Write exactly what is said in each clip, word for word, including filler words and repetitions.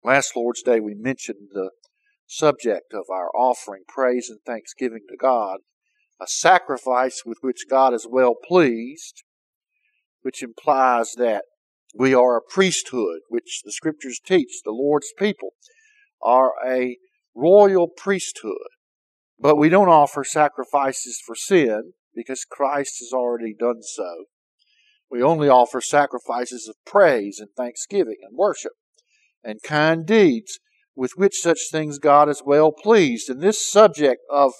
Last Lord's Day we mentioned the subject of our offering praise and thanksgiving to God, a sacrifice with which God is well pleased, which implies that we are a priesthood, which the Scriptures teach. The Lord's people are a royal priesthood. But we don't offer sacrifices for sin because Christ has already done so. We only offer sacrifices of praise and thanksgiving and worship and kind deeds with which such things God is well pleased. And this subject of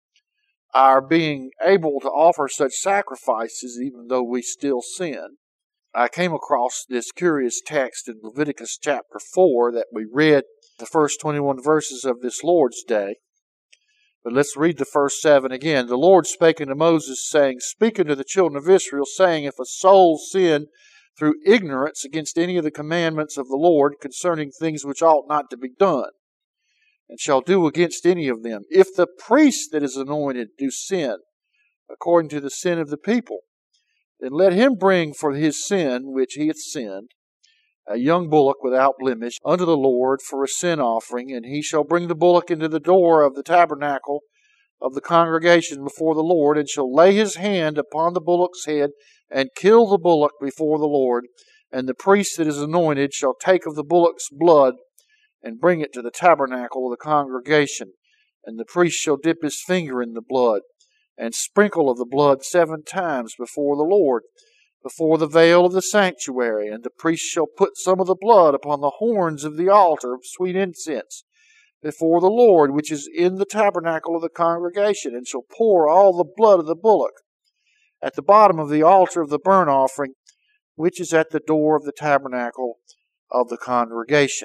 our being able to offer such sacrifices even though we still sin, I came across this curious text in Leviticus chapter four that we read the first twenty-one verses of this Lord's Day. But let's read the first seven again. The Lord spake unto Moses, saying, Speak unto the children of Israel, saying, If a soul sin through ignorance against any of the commandments of the Lord concerning things which ought not to be done, and shall do against any of them, if the priest that is anointed do sin according to the sin of the people, then let him bring for his sin which he hath sinned a young bullock without blemish unto the Lord for a sin offering, and he shall bring the bullock into the door of the tabernacle of the congregation before the Lord, and shall lay his hand upon the bullock's head, and kill the bullock before the Lord. And the priest that is anointed shall take of the bullock's blood, and bring it to the tabernacle of the congregation. And the priest shall dip his finger in the blood, and sprinkle of the blood seven times before the Lord, before the veil of the sanctuary. And the priest shall put some of the blood upon the horns of the altar of sweet incense before the Lord, which is in the tabernacle of the congregation, and shall pour all the blood of the bullock at the bottom of the altar of the burnt offering, which is at the door of the tabernacle of the congregation.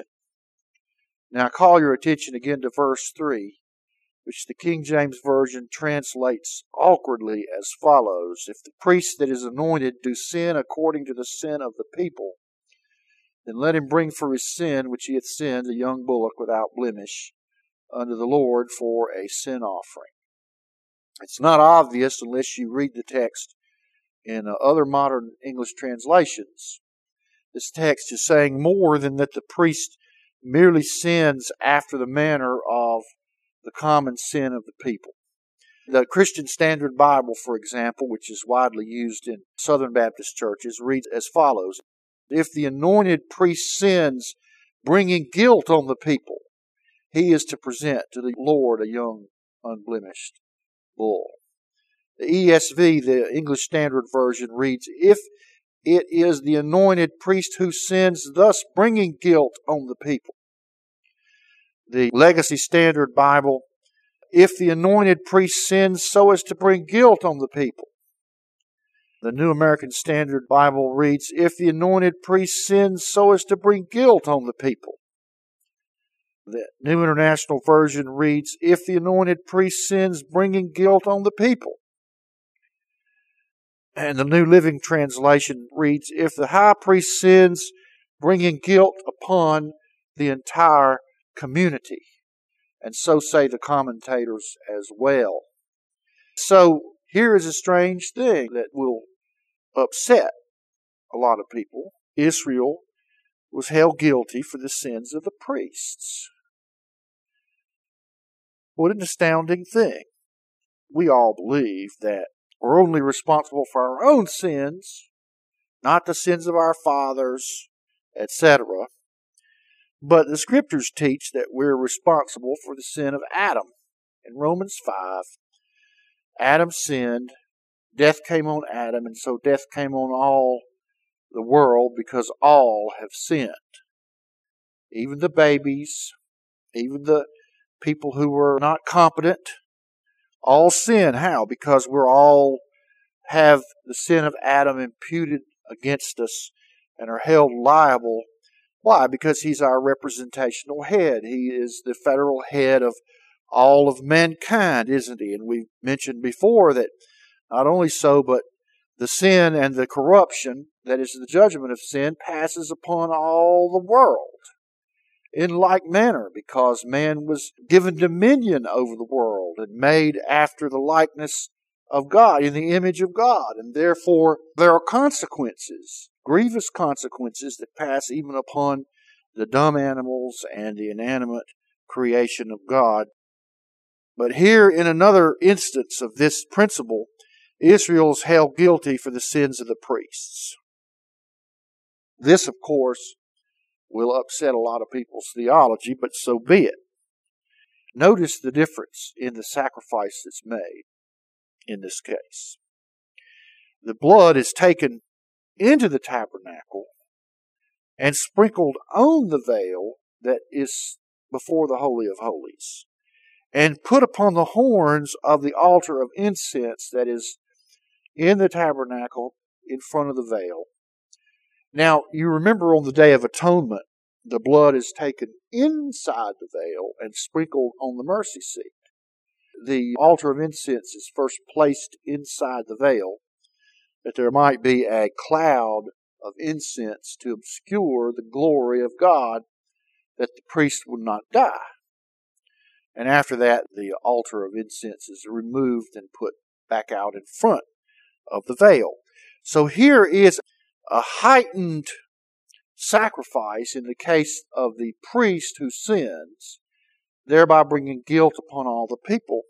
Now I call your attention again to verse three, which the King James Version translates awkwardly as follows: If the priest that is anointed do sin according to the sin of the people, then let him bring for his sin which he hath sinned a young bullock without blemish unto the Lord for a sin offering. It's not obvious unless you read the text in uh, other modern English translations. This text is saying more than that the priest merely sins after the manner of the common sin of the people. The Christian Standard Bible, for example, which is widely used in Southern Baptist churches, reads as follows: If the anointed priest sins, bringing guilt on the people, he is to present to the Lord a young unblemished bull. The E S V, the English Standard Version, reads, If it is the anointed priest who sins, thus bringing guilt on the people. The Legacy Standard Bible, If the anointed priest sins so as to bring guilt on the people. The New American Standard Bible reads, If the anointed priest sins so as to bring guilt on the people. The New International Version reads, If the anointed priest sins, bringing guilt on the people. And the New Living Translation reads, If the high priest sins, bringing guilt upon the entire community. And so say the commentators as well. So here is a strange thing that will upset a lot of people. Israel was held guilty for the sins of the priests. What an astounding thing. We all believe that we're only responsible for our own sins, not the sins of our fathers, et cetera. But the Scriptures teach that we're responsible for the sin of Adam. In Romans five, Adam sinned, death came on Adam, and so death came on all the world because all have sinned. Even the babies, even the people who were not competent, all sin. How? Because we're all have the sin of Adam imputed against us and are held liable. Why? Because he's our representational head. He is the federal head of all of mankind, isn't he? And we've mentioned before that not only so, but the sin and the corruption, that is the judgment of sin, passes upon all the world in like manner, because man was given dominion over the world and made after the likeness of God, in the image of God. And therefore there are consequences, grievous consequences, that pass even upon the dumb animals and the inanimate creation of God. But here, in another instance of this principle, Israel is held guilty for the sins of the priests. This, of course, will upset a lot of people's theology, but so be it. Notice the difference in the sacrifice that's made in this case. The blood is taken into the tabernacle and sprinkled on the veil that is before the Holy of Holies, and put upon the horns of the altar of incense that is in the tabernacle in front of the veil. Now, you remember on the Day of Atonement, the blood is taken inside the veil and sprinkled on the mercy seat. The altar of incense is first placed inside the veil, that there might be a cloud of incense to obscure the glory of God, that the priest would not die. And after that, the altar of incense is removed and put back out in front of the veil. So here is a heightened sacrifice in the case of the priest who sins, thereby bringing guilt upon all the people.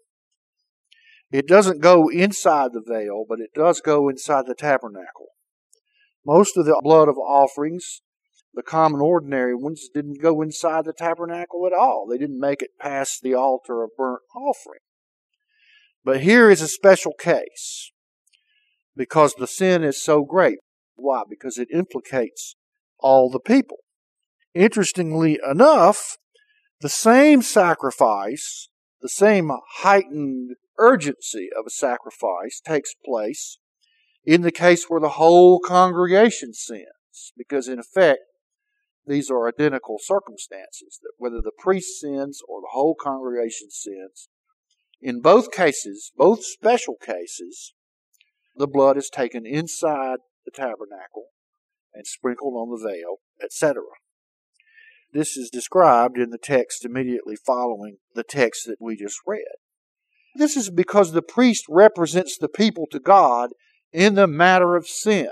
It doesn't go inside the veil, but it does go inside the tabernacle. Most of the blood of offerings, the common ordinary ones, didn't go inside the tabernacle at all. They didn't make it past the altar of burnt offering. But here is a special case, because the sin is so great. Why? Because it implicates all the people. Interestingly enough, the same sacrifice, the same heightened urgency of a sacrifice takes place in the case where the whole congregation sins, because in effect, these are identical circumstances, that whether the priest sins or the whole congregation sins, in both cases, both special cases, the blood is taken inside the tabernacle and sprinkled on the veil, et cetera. This is described in the text immediately following the text that we just read. This is because the priest represents the people to God in the matter of sin.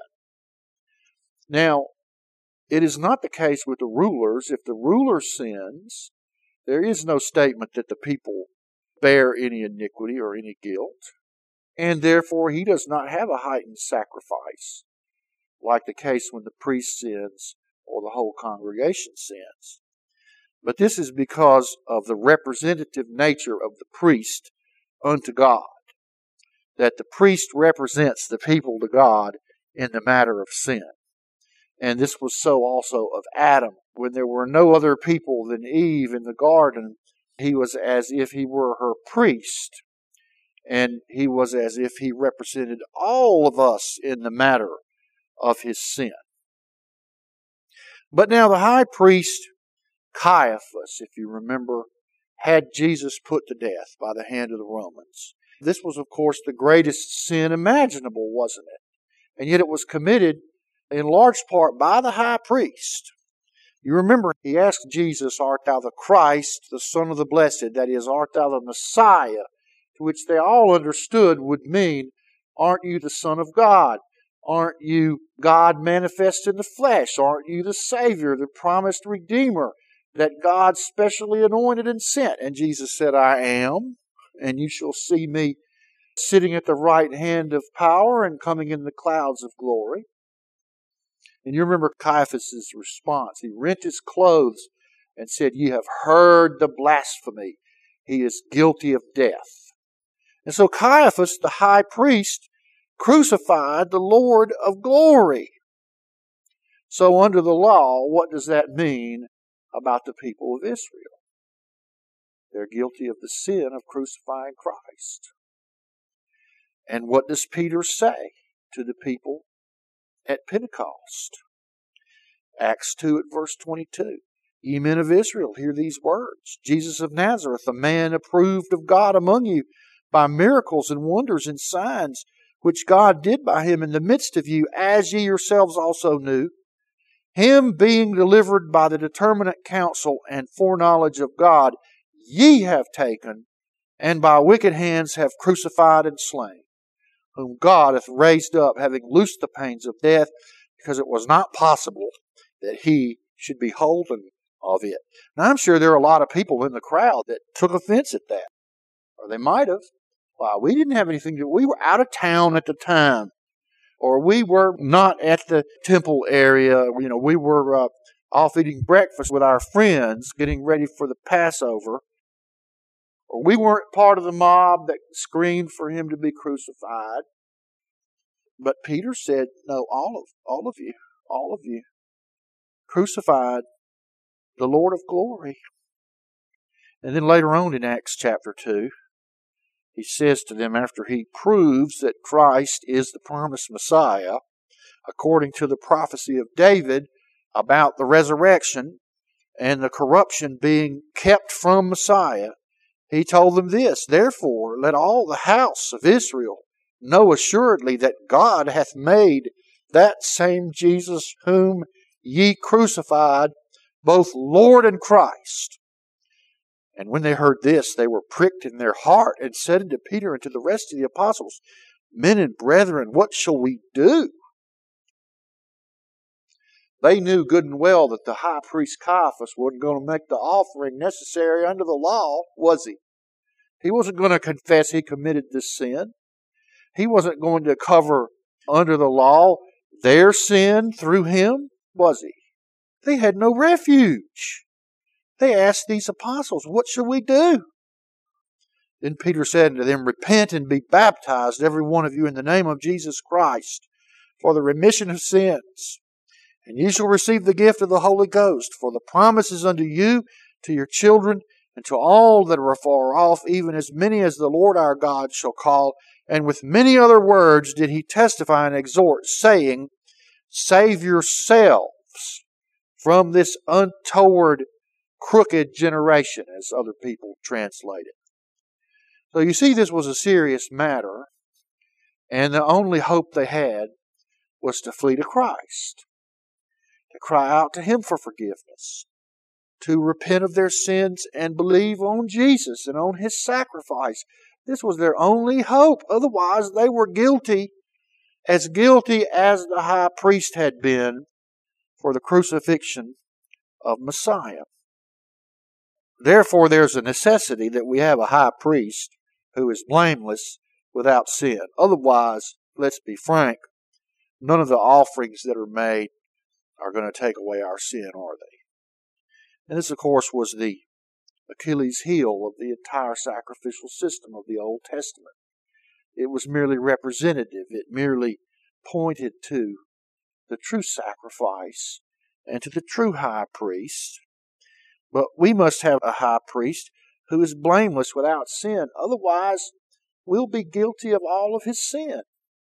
Now, it is not the case with the rulers. If the ruler sins, there is no statement that the people bear any iniquity or any guilt, and therefore he does not have a heightened sacrifice, like the case when the priest sins or the whole congregation sins. But this is because of the representative nature of the priest unto God, that the priest represents the people to God in the matter of sin. And this was so also of Adam. When there were no other people than Eve in the garden, he was as if he were her priest, and he was as if he represented all of us in the matter of his sin. But now the high priest Caiaphas, if you remember, had Jesus put to death by the hand of the Romans. This was, of course, the greatest sin imaginable, wasn't it? And yet it was committed in large part by the high priest. You remember, he asked Jesus, "Art thou the Christ, the Son of the Blessed?" That is, "Art thou the Messiah?" To which they all understood would mean, "Aren't you the Son of God? Aren't you God manifest in the flesh? Aren't you the Savior, the promised Redeemer that God specially anointed and sent?" And Jesus said, "I am, and you shall see me sitting at the right hand of power and coming in the clouds of glory." And you remember Caiaphas' response. He rent his clothes and said, "You have heard the blasphemy. He is guilty of death." And so Caiaphas, the high priest, crucified the Lord of glory. So under the law, what does that mean about the people of Israel? They're guilty of the sin of crucifying Christ. And what does Peter say to the people at Pentecost? Acts two at verse twenty-two. "Ye men of Israel, hear these words. Jesus of Nazareth, a man approved of God among you by miracles and wonders and signs, which God did by him in the midst of you, as ye yourselves also knew. Him being delivered by the determinate counsel and foreknowledge of God, ye have taken, and by wicked hands have crucified and slain, whom God hath raised up, having loosed the pains of death, because it was not possible that he should be holden of it. Now, I'm sure there are a lot of people in the crowd that took offense at that. Or they might have. Why, we didn't have anything to, we were out of town at the time. Or we were not at the temple area. You know, we were uh, off eating breakfast with our friends, getting ready for the Passover. Or we weren't part of the mob that screamed for him to be crucified. But Peter said, no, all of, all of you, all of you crucified the Lord of glory. And then later on in Acts chapter two, he says to them, after he proves that Christ is the promised Messiah, according to the prophecy of David about the resurrection and the corruption being kept from Messiah, he told them this, therefore let all the house of Israel know assuredly that God hath made that same Jesus whom ye crucified, both Lord and Christ. And when they heard this, they were pricked in their heart, and said unto Peter and to the rest of the apostles, men and brethren, what shall we do? They knew good and well that the high priest Caiaphas wasn't going to make the offering necessary under the law, was he? He wasn't going to confess he committed this sin. He wasn't going to cover under the law their sin through him, was he? They had no refuge. They asked these apostles, what shall we do? Then Peter said unto them, repent and be baptized, every one of you, in the name of Jesus Christ, for the remission of sins. And ye shall receive the gift of the Holy Ghost, for the promise is unto you, to your children, and to all that are afar off, even as many as the Lord our God shall call. And with many other words did he testify and exhort, saying, save yourselves from this untoward, crooked generation, as other people translate it. So you see, this was a serious matter, and the only hope they had was to flee to Christ, to cry out to him for forgiveness, to repent of their sins and believe on Jesus and on his sacrifice. This was their only hope. Otherwise, they were guilty, as guilty as the high priest had been for the crucifixion of Messiah. Therefore, there's a necessity that we have a high priest who is blameless without sin. Otherwise, let's be frank, none of the offerings that are made are going to take away our sin, are they? And this, of course, was the Achilles heel of the entire sacrificial system of the Old Testament. It was merely representative. It merely pointed to the true sacrifice and to the true high priest. But we must have a high priest who is blameless without sin. Otherwise, we'll be guilty of all of his sin.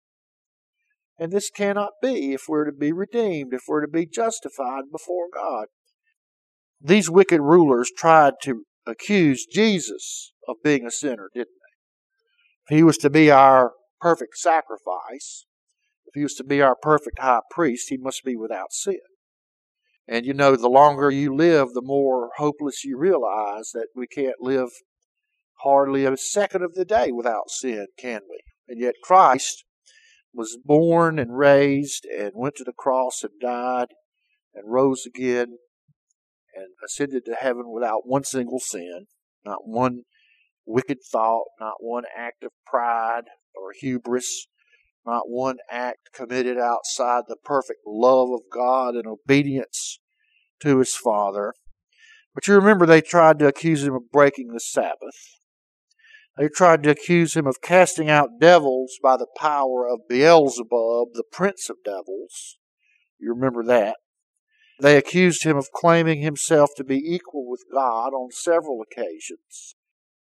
And this cannot be if we're to be redeemed, if we're to be justified before God. These wicked rulers tried to accuse Jesus of being a sinner, didn't they? If he was to be our perfect sacrifice, if he was to be our perfect high priest, he must be without sin. And you know, the longer you live, the more hopeless you realize that we can't live hardly a second of the day without sin, can we? And yet Christ was born and raised and went to the cross and died and rose again and ascended to heaven without one single sin, not one wicked thought, not one act of pride or hubris, not one act committed outside the perfect love of God and obedience to his Father. But you remember they tried to accuse him of breaking the Sabbath. They tried to accuse him of casting out devils by the power of Beelzebub, the prince of devils. You remember that. They accused him of claiming himself to be equal with God on several occasions.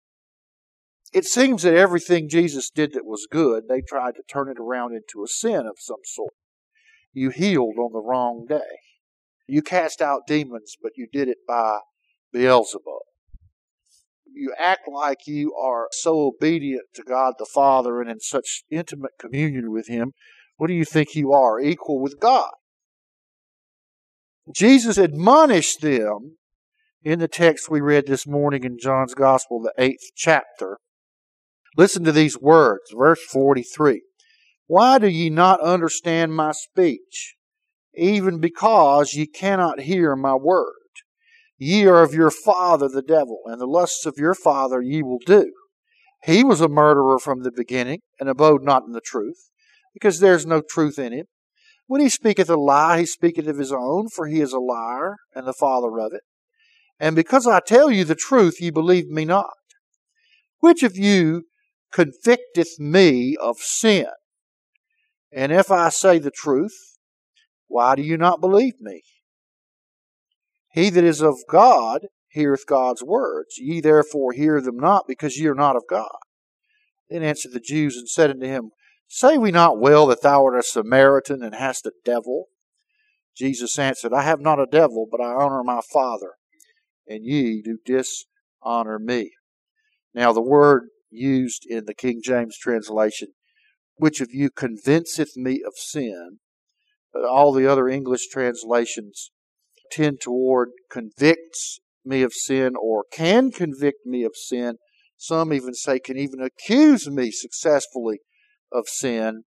It seems that everything Jesus did that was good, they tried to turn it around into a sin of some sort. You healed on the wrong day. You cast out demons, but you did it by Beelzebub. You act like you are so obedient to God the Father and in such intimate communion with him. What do you think you are? Equal with God. Jesus admonished them in the text we read this morning in John's Gospel, the eighth chapter. Listen to these words, verse forty-three. Why do ye not understand my speech? Even because ye cannot hear my word. Ye are of your father the devil, and the lusts of your father ye will do. He was a murderer from the beginning, and abode not in the truth, because there is no truth in him. When he speaketh a lie, he speaketh of his own, for he is a liar, and the father of it. And because I tell you the truth, ye believe me not. Which of you convicteth me of sin? And if I say the truth, why do you not believe me? He that is of God heareth God's words. Ye therefore hear them not, because ye are not of God. Then answered the Jews and said unto him, Say we not well that thou art a Samaritan, and hast a devil? Jesus answered, I have not a devil, but I honor my Father, and ye do dishonor me. Now the word used in the King James translation, which of you convinceth me of sin, but all the other English translations tend toward convicts me of sin, or can convict me of sin. Some even say can even accuse me successfully of sin.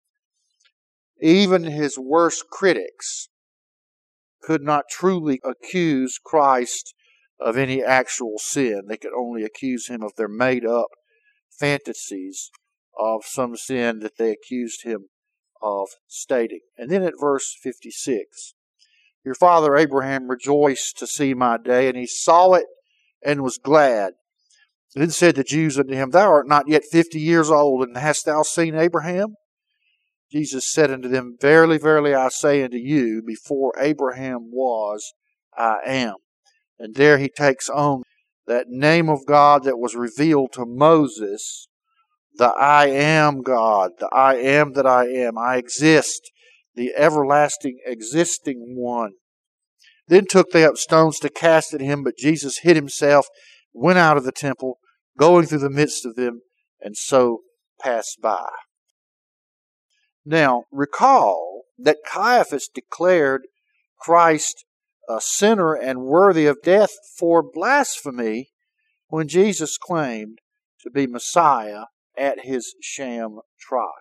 Even his worst critics could not truly accuse Christ of any actual sin. They could only accuse him of their made-up fantasies of some sin that they accused him of stating. And then at verse fifty-six, Your father Abraham rejoiced to see my day, and he saw it and was glad. Then said the Jews unto him, Thou art not yet fifty years old, and hast thou seen Abraham? Jesus said unto them, Verily, verily, I say unto you, before Abraham was, I am. And there he takes on that name of God that was revealed to Moses, the I am God, the I am that I am. I exist, the everlasting existing one. Then took they up stones to cast at him, but Jesus hid himself, went out of the temple, going through the midst of them, and so passed by. Now, recall that Caiaphas declared Christ a sinner and worthy of death for blasphemy when Jesus claimed to be Messiah at his sham trial.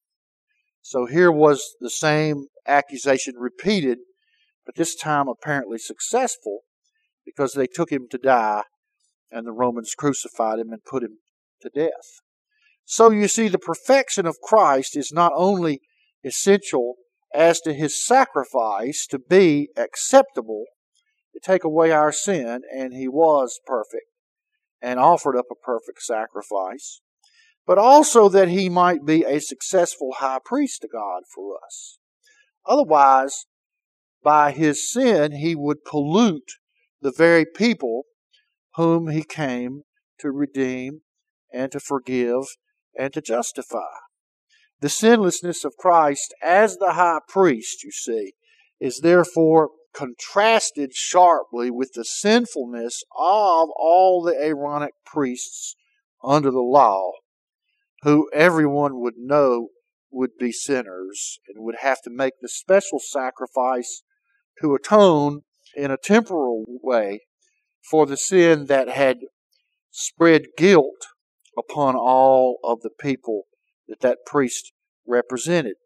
So here was the same accusation repeated, but this time apparently successful, because they took him to die and the Romans crucified him and put him to death. So you see, the perfection of Christ is not only essential as to his sacrifice to be acceptable, to take away our sin, and he was perfect and offered up a perfect sacrifice, but also that he might be a successful high priest to God for us. Otherwise, by his sin, he would pollute the very people whom he came to redeem and to forgive and to justify. The sinlessness of Christ as the high priest, you see, is therefore contrasted sharply with the sinfulness of all the Aaronic priests under the law, who everyone would know would be sinners and would have to make the special sacrifice to atone in a temporal way for the sin that had spread guilt upon all of the people that that priest represented.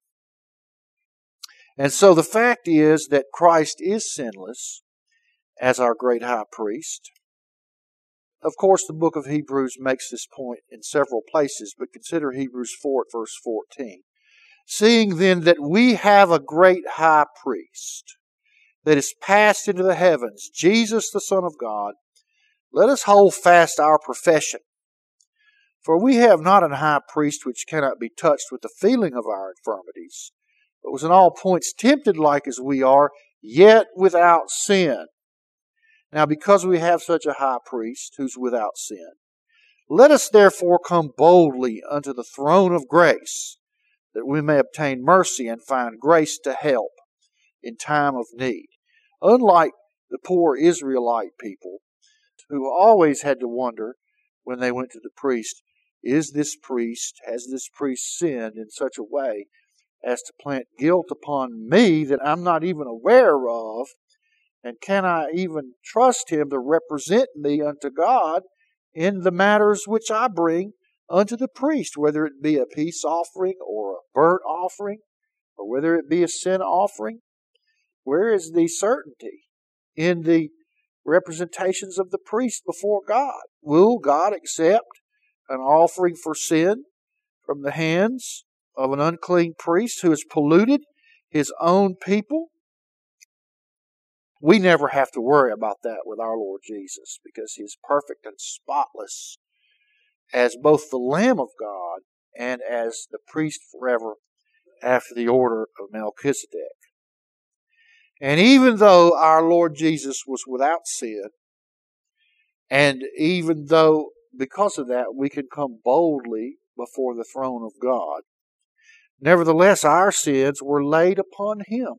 And so the fact is that Christ is sinless as our great high priest. Of course, the book of Hebrews makes this point in several places, but consider Hebrews four at verse fourteen. Seeing then that we have a great high priest that is passed into the heavens, Jesus the Son of God, let us hold fast our profession. For we have not an high priest which cannot be touched with the feeling of our infirmities, but was in all points tempted like as we are, yet without sin. Now, because we have such a high priest who's without sin, let us therefore come boldly unto the throne of grace, that we may obtain mercy and find grace to help in time of need. Unlike the poor Israelite people, who always had to wonder when they went to the priest, is this priest, has this priest sinned in such a way as to plant guilt upon me that I'm not even aware of? And can I even trust him to represent me unto God in the matters which I bring unto the priest, whether it be a peace offering or a burnt offering, or whether it be a sin offering? Where is the certainty in the representations of the priest before God. Will God accept an offering for sin from the hands of an unclean priest who has polluted His own people? We never have to worry about that with our Lord Jesus, because He is perfect and spotless as both the Lamb of God and as the priest forever after the order of Melchizedek. And even though our Lord Jesus was without sin, and even though because of that we can come boldly before the throne of God, nevertheless our sins were laid upon Him.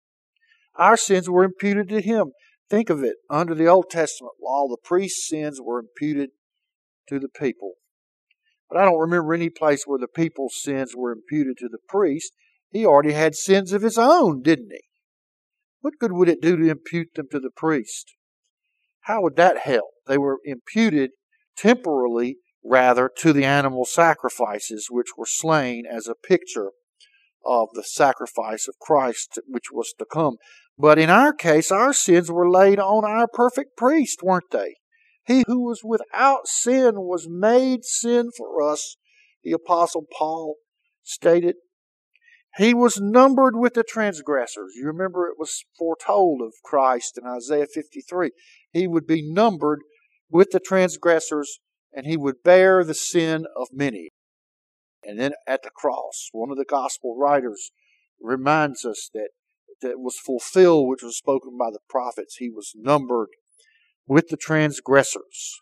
Our sins were imputed to Him. Think of it. Under the Old Testament law, the priest's sins were imputed to the people. But I don't remember any place where the people's sins were imputed to the priest. He already had sins of his own, didn't he? What good would it do to impute them to the priest? How would that help? They were imputed temporarily, rather, to the animal sacrifices which were slain as a picture of the sacrifice of Christ which was to come. But in our case, our sins were laid on our perfect priest, weren't they? He who was without sin was made sin for us, the Apostle Paul stated. He was numbered with the transgressors. You remember it was foretold of Christ in Isaiah fifty-three. He would be numbered with the transgressors, and He would bear the sin of many. And then at the cross, one of the gospel writers reminds us that that was fulfilled which was spoken by the prophets. He was numbered with the transgressors.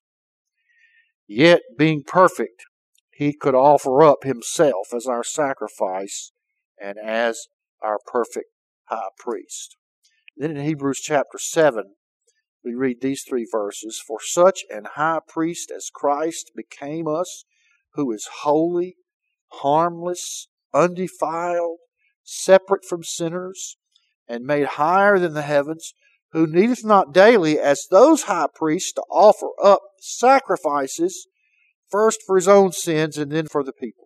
Yet, being perfect, He could offer up Himself as our sacrifice and as our perfect high priest. Then in Hebrews chapter seven, we read these three verses. For such an high priest as Christ became us, who is holy, harmless, undefiled, separate from sinners, and made higher than the heavens, who needeth not daily, as those high priests, to offer up sacrifices, first for His own sins and then for the people's.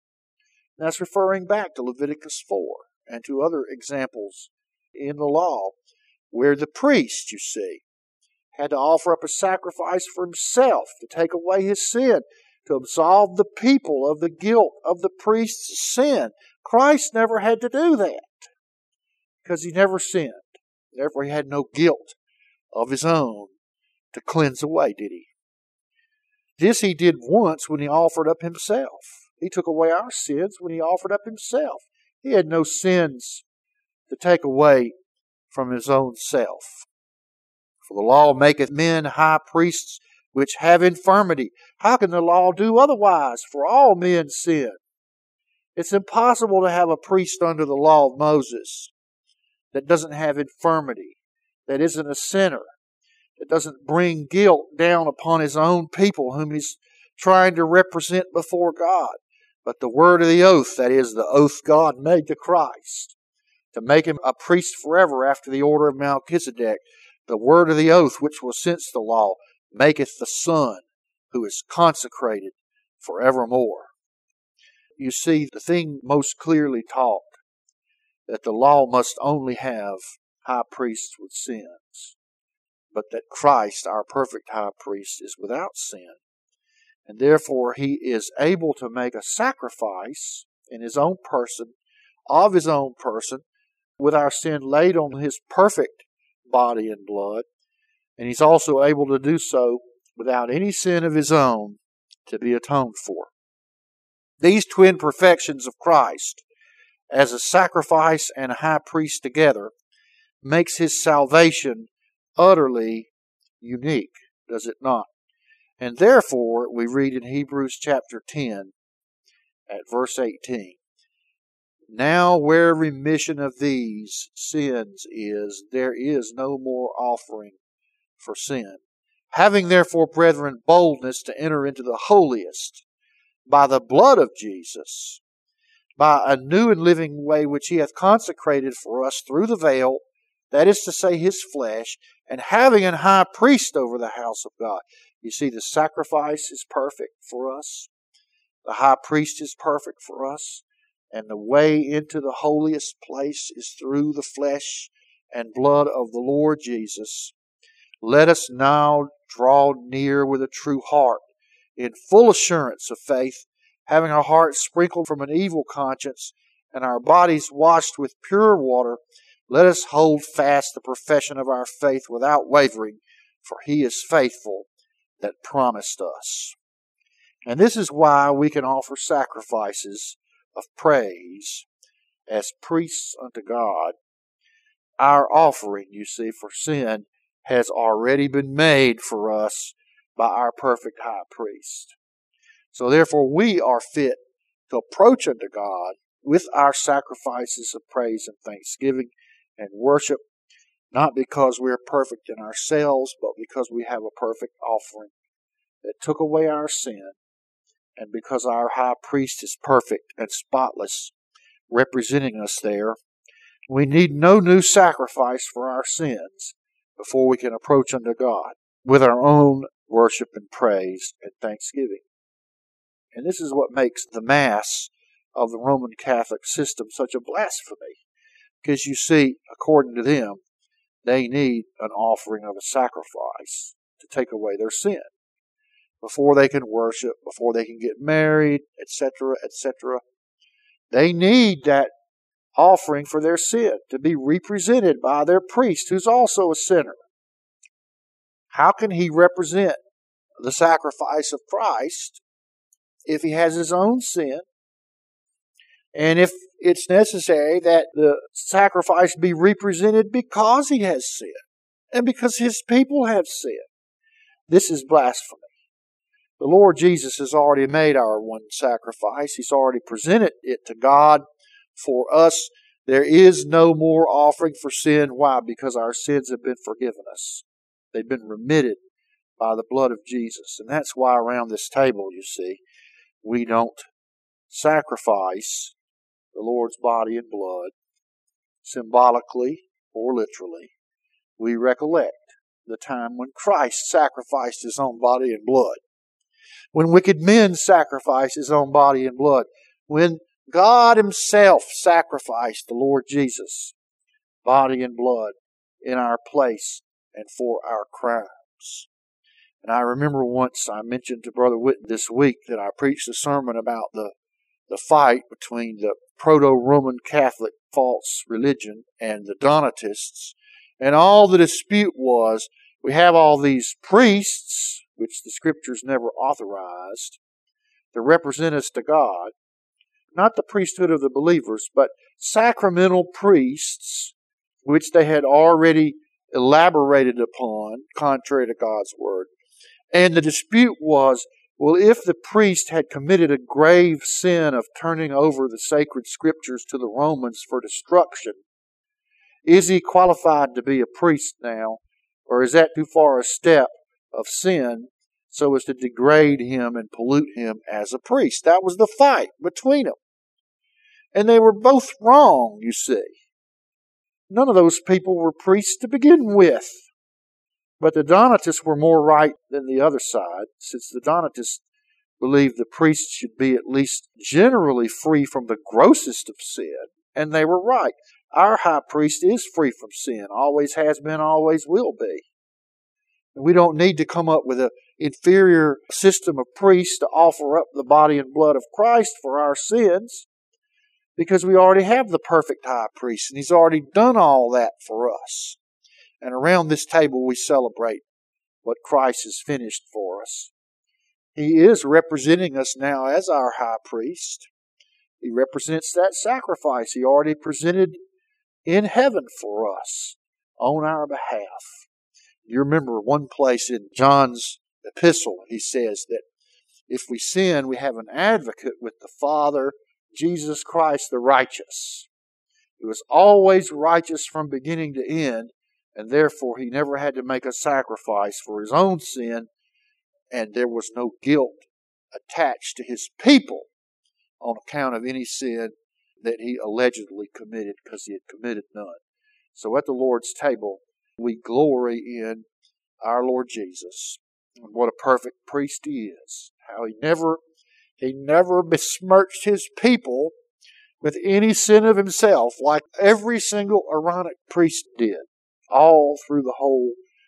That's referring back to Leviticus four and to other examples in the law, where the priest, you see, had to offer up a sacrifice for himself to take away his sin, to absolve the people of the guilt of the priest's sin. Christ never had to do that because He never sinned. Therefore, He had no guilt of His own to cleanse away, did He? This He did once when He offered up Himself. He took away our sins when He offered up Himself. He had no sins to take away from His own self. For the law maketh men high priests which have infirmity. How can the law do otherwise? For all men sin. It's impossible to have a priest under the law of Moses that doesn't have infirmity, that isn't a sinner, that doesn't bring guilt down upon his own people whom he's trying to represent before God. But the word of the oath, that is, the oath God made to Christ, to make Him a priest forever after the order of Melchizedek, the word of the oath which was since the law, maketh the Son, who is consecrated forevermore. You see, the thing most clearly taught, that the law must only have high priests with sins, but that Christ, our perfect high priest, is without sin. And therefore He is able to make a sacrifice in His own person, of His own person, with our sin laid on His perfect body and blood. And He's also able to do so without any sin of His own to be atoned for. These twin perfections of Christ, as a sacrifice and a high priest together, makes His salvation utterly unique, does it not? And therefore, we read in Hebrews chapter ten, at verse eighteen, Now where remission of these sins is, there is no more offering for sin. Having therefore, brethren, boldness to enter into the holiest by the blood of Jesus, by a new and living way which He hath consecrated for us through the veil, that is to say, His flesh, and having an high priest over the house of God. You see, the sacrifice is perfect for us. The high priest is perfect for us. And the way into the holiest place is through the flesh and blood of the Lord Jesus. Let us now draw near with a true heart, in full assurance of faith, having our hearts sprinkled from an evil conscience and our bodies washed with pure water. Let us hold fast the profession of our faith without wavering, for He is faithful that promised us. And this is why we can offer sacrifices of praise as priests unto God. Our offering, you see, for sin has already been made for us by our perfect high priest. So therefore we are fit to approach unto God with our sacrifices of praise and thanksgiving and worship, not because we are perfect in ourselves, but because we have a perfect offering that took away our sin, and because our high priest is perfect and spotless, representing us there. We need no new sacrifice for our sins before we can approach unto God with our own worship and praise and thanksgiving. And this is what makes the Mass of the Roman Catholic system such a blasphemy. Because you see, according to them, they need an offering of a sacrifice to take away their sin before they can worship, before they can get married, et cetera, et cetera. They need that offering for their sin to be represented by their priest, who's also a sinner. How can he represent the sacrifice of Christ if he has his own sin? And if it's necessary that the sacrifice be represented because he has sin and because his people have sinned. This is blasphemy. The Lord Jesus has already made our one sacrifice. He's already presented it to God for us. There is no more offering for sin. Why? Because our sins have been forgiven us. They've been remitted by the blood of Jesus. And that's why around this table, you see, we don't sacrifice the Lord's body and blood symbolically or literally. We recollect the time when Christ sacrificed His own body and blood. When wicked men sacrificed His own body and blood. When God Himself sacrificed the Lord Jesus, body and blood, in our place and for our crimes. And I remember once I mentioned to Brother Whitten this week that I preached a sermon about the, the fight between the Proto-Roman Catholic false religion and the Donatists. And all the dispute was, we have all these priests, which the Scriptures never authorized, to represent us to God. Not the priesthood of the believers, but sacramental priests, which they had already elaborated upon, contrary to God's Word. And the dispute was, well, if the priest had committed a grave sin of turning over the sacred Scriptures to the Romans for destruction, is he qualified to be a priest now? Or is that too far a step of sin so as to degrade him and pollute him as a priest? That was the fight between them. And they were both wrong, you see. None of those people were priests to begin with. But the Donatists were more right than the other side, since the Donatists believed the priests should be at least generally free from the grossest of sin. And they were right. Our high priest is free from sin, always has been, always will be. And we don't need to come up with an inferior system of priests to offer up the body and blood of Christ for our sins, because we already have the perfect high priest, and He's already done all that for us. And around this table we celebrate what Christ has finished for us. He is representing us now as our high priest. He represents that sacrifice He already presented in heaven for us on our behalf. You remember one place in John's epistle, he says that if we sin, we have an advocate with the Father, Jesus Christ the righteous. He was always righteous from beginning to end, and therefore He never had to make a sacrifice for His own sin, and there was no guilt attached to His people on account of any sin that He allegedly committed, because He had committed none. So at the Lord's table, we glory in our Lord Jesus, and what a perfect priest He is. How He never, He never besmirched His people with any sin of Himself, like every single Aaronic priest did, all through the whole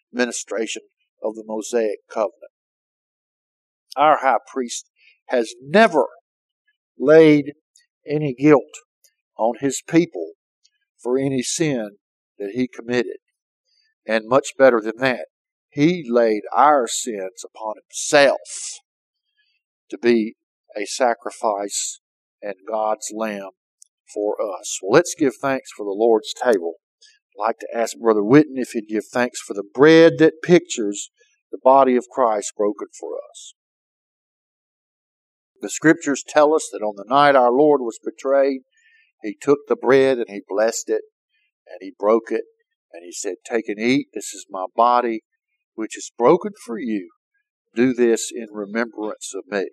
ministration of the Mosaic covenant. Our high priest has never laid any guilt on his people for any sin that he committed. And much better than that, he laid our sins upon himself to be a sacrifice and God's lamb for us. Well, let's give thanks for the Lord's table. I'd like to ask Brother Whitten if he'd give thanks for the bread that pictures the body of Christ broken for us. The Scriptures tell us that on the night our Lord was betrayed, He took the bread and He blessed it, and He broke it, and He said, "Take and eat, this is my body, which is broken for you. Do this in remembrance of me."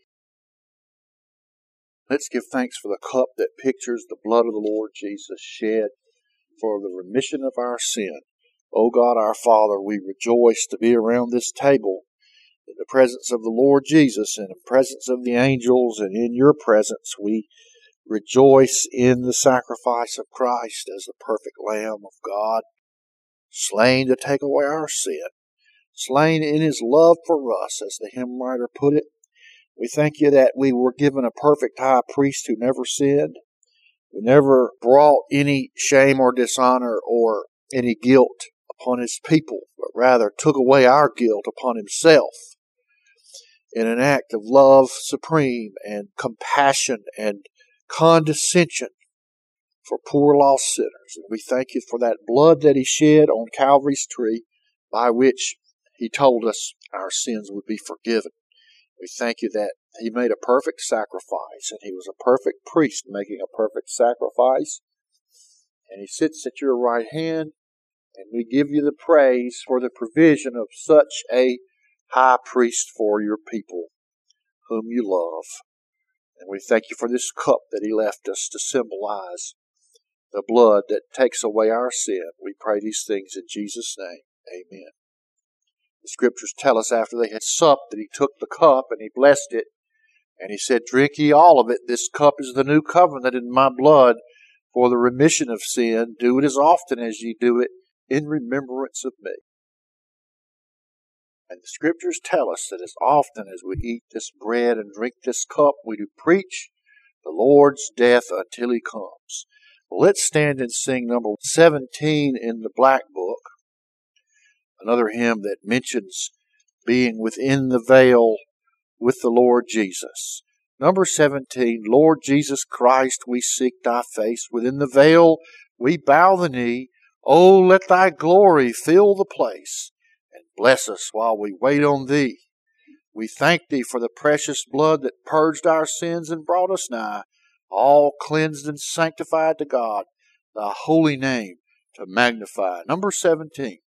Let's give thanks for the cup that pictures the blood of the Lord Jesus shed for the remission of our sin. O God, our Father, we rejoice to be around this table in the presence of the Lord Jesus, in the presence of the angels, and in your presence we rejoice in the sacrifice of Christ as the perfect Lamb of God, slain to take away our sin, slain in His love for us, as the hymn writer put it. We thank you that we were given a perfect high priest who never sinned, who never brought any shame or dishonor or any guilt upon His people, but rather took away our guilt upon Himself in an act of love supreme and compassion and condescension for poor lost sinners. And we thank you for that blood that He shed on Calvary's tree, by which He told us our sins would be forgiven. We thank you that He made a perfect sacrifice, and He was a perfect priest making a perfect sacrifice, and He sits at your right hand, and we give you the praise for the provision of such a high priest for your people whom you love. And we thank you for this cup that He left us to symbolize the blood that takes away our sin. We pray these things in Jesus' name. Amen. The Scriptures tell us after they had supped that He took the cup and He blessed it, and He said, "Drink ye all of it. This cup is the new covenant in my blood for the remission of sin. Do it as often as ye do it in remembrance of me." And the Scriptures tell us that as often as we eat this bread and drink this cup, we do preach the Lord's death until He comes. Well, let's stand and sing number seventeen in the Black Book, another hymn that mentions being within the veil with the Lord Jesus. Number seventeen, "Lord Jesus Christ, we seek Thy face. Within the veil we bow the knee. Oh, let Thy glory fill the place, and bless us while we wait on Thee. We thank Thee for the precious blood that purged our sins and brought us nigh, all cleansed and sanctified to God, Thy holy name to magnify." Number seventeen.